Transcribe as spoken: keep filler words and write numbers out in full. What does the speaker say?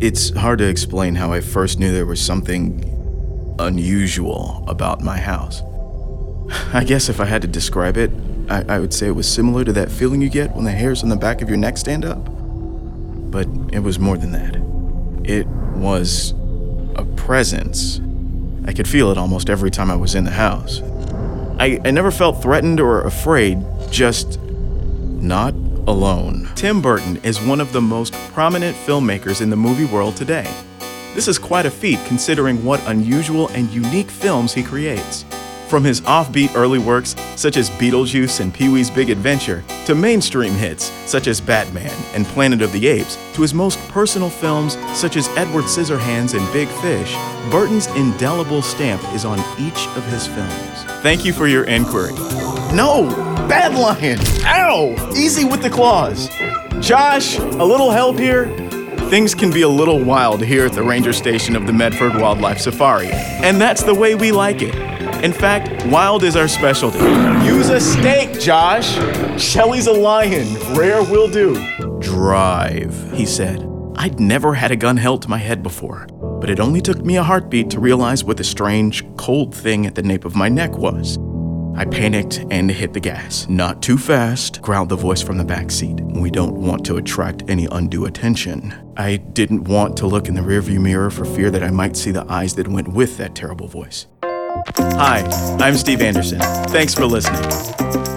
It's hard to explain how I first knew there was something unusual about my house. I guess if I had to describe it, I, I would say it was similar to that feeling you get when the hairs on the back of your neck stand up. But it was more than that. It was a presence. I could feel it almost every time I was in the house. I, I never felt threatened or afraid, just not alone. Tim Burton is one of the most prominent filmmakers in the movie world today. This is quite a feat considering what unusual and unique films he creates. From his offbeat early works, such as Beetlejuice and Pee-wee's Big Adventure, to mainstream hits, such as Batman and Planet of the Apes, to his most personal films, such as Edward Scissorhands and Big Fish, Burton's indelible stamp is on each of his films. Thank you for your inquiry. No! Bad lion! Ow! Easy with the claws. Josh, a little help here? Things can be a little wild here at the ranger station of the Medford Wildlife Safari, and that's the way we like it. In fact, wild is our specialty. Use a stake, Josh. Shelly's a lion. Rare will do. Drive, he said. I'd never had a gun held to my head before, but it only took me a heartbeat to realize what the strange, cold thing at the nape of my neck was. I panicked and hit the gas. Not too fast, growled the voice from the back seat. We don't want to attract any undue attention. I didn't want to look in the rearview mirror for fear that I might see the eyes that went with that terrible voice. Hi, I'm Steve Anderson. Thanks for listening.